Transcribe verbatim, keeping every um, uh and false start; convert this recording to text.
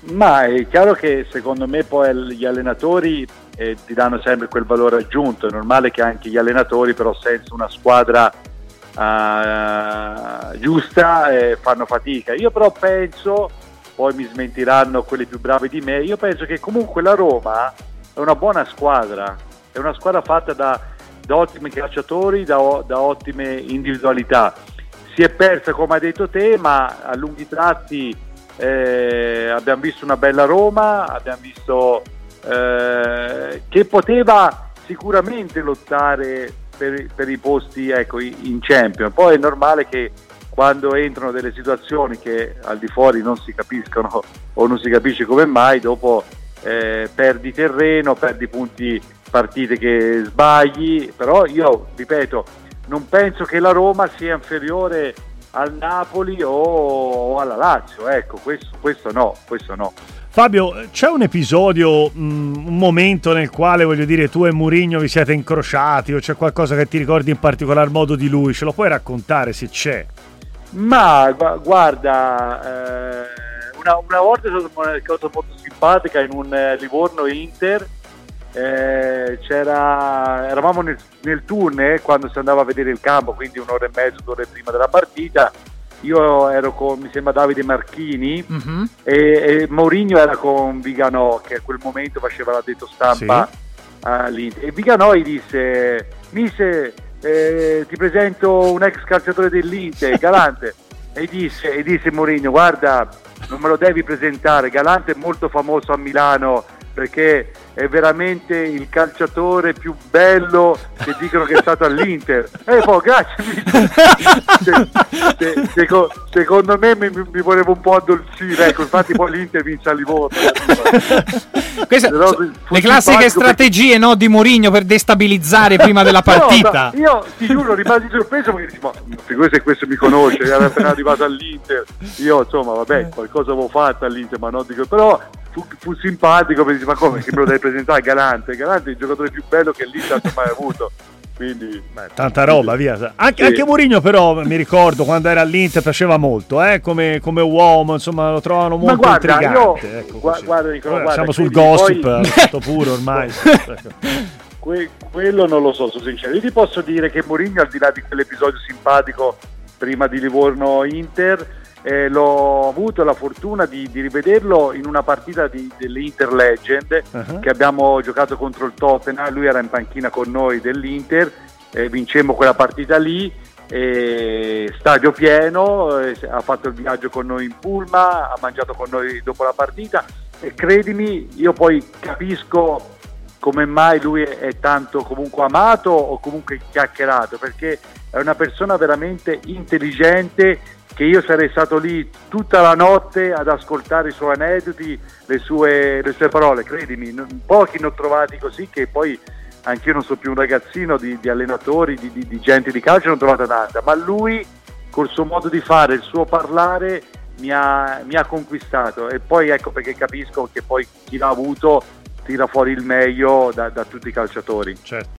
Ma è chiaro che secondo me poi gli allenatori eh, ti danno sempre quel valore aggiunto. È normale che anche gli allenatori, però senza una squadra uh, giusta eh, fanno fatica. Io però penso, poi mi smentiranno quelli più bravi di me, io penso che comunque la Roma è una buona squadra, è una squadra fatta da, da ottimi calciatori, da, da ottime individualità. Si è persa, come hai detto te, ma a lunghi tratti Eh, abbiamo visto una bella Roma, abbiamo visto eh, che poteva sicuramente lottare per, per i posti, ecco, in Champions. Poi è normale che quando entrano delle situazioni che al di fuori non si capiscono o non si capisce come mai, dopo eh, perdi terreno, perdi punti, partite che sbagli. Però io ripeto, non penso che la Roma sia inferiore al Napoli o alla Lazio, ecco, questo, questo no, questo no. Fabio, c'è un episodio, mh, un momento nel quale, voglio dire, tu e Mourinho vi siete incrociati, o c'è qualcosa che ti ricordi in particolar modo di lui? Ce lo puoi raccontare se c'è? Ma gu- guarda, eh, una, una volta è stata una cosa molto simpatica in un eh, Livorno-Inter. Eh, c'era, eravamo nel, nel tunnel quando si andava a vedere il campo, quindi un'ora e mezzo, due ore prima della partita. Io ero con, mi sembra, Davide Marchini, uh-huh. e, e Mourinho era con Viganò, che a quel momento faceva l'addetto stampa, sì, all'Inter. E Viganò gli disse: Mise, eh, ti presento un ex calciatore dell'Inter, Galante. E disse, e disse Mourinho: guarda, non me lo devi presentare, Galante è molto famoso a Milano perché è veramente il calciatore più bello che dicono che è stato all'Inter. E eh, poi grazie, se, se, se, secondo me mi, mi volevo un po' addolcire, ecco, infatti poi l'Inter vince a Livorno. Queste so, le classiche strategie, perché... no, di Mourinho per destabilizzare prima della partita. No, io ti giuro, rimasi sorpreso perché dico, ma figurati se questo mi conosce, era appena arrivato all'Inter. Io insomma, vabbè, qualcosa avevo fatto all'Inter, ma non dico, però Fu, fu simpatico, perché ma come che me lo devi presentare? Galante, Galante è il giocatore più bello che l'Inter abbia mai avuto. Quindi beh, tanta roba, via. Anche, sì. anche Mourinho, però, mi ricordo quando era all'Inter faceva molto, eh, come, come uomo, insomma, lo trovano molto ma guarda, intrigante. Io, ecco, gu- guarda, Nicola, Ora, guarda, siamo sul gossip, poi... stato puro ormai. que- quello non lo so, sono sincero. Io ti posso dire che Mourinho, al di là di quell'episodio simpatico prima di Livorno-Inter, Eh, l'ho avuto la fortuna di, di rivederlo in una partita di, dell'Inter Legend, uh-huh. che abbiamo giocato contro il Tottenham. Lui era in panchina con noi dell'Inter, eh, vincemmo quella partita lì, eh, stadio pieno, eh, ha fatto il viaggio con noi in pullman, ha mangiato con noi dopo la partita, e credimi, io poi capisco come mai lui è, è tanto comunque amato o comunque chiacchierato, perché è una persona veramente intelligente, che io sarei stato lì tutta la notte ad ascoltare i suoi aneddoti, le sue, le sue parole, credimi, non, pochi ne ho trovati così, che poi anch'io non sono più un ragazzino di, di allenatori, di, di, di gente di calcio, non ho trovata tanta, ma lui col suo modo di fare, il suo parlare mi ha, mi ha conquistato, e poi ecco perché capisco che poi chi l'ha avuto tira fuori il meglio da, da tutti i calciatori. Certo.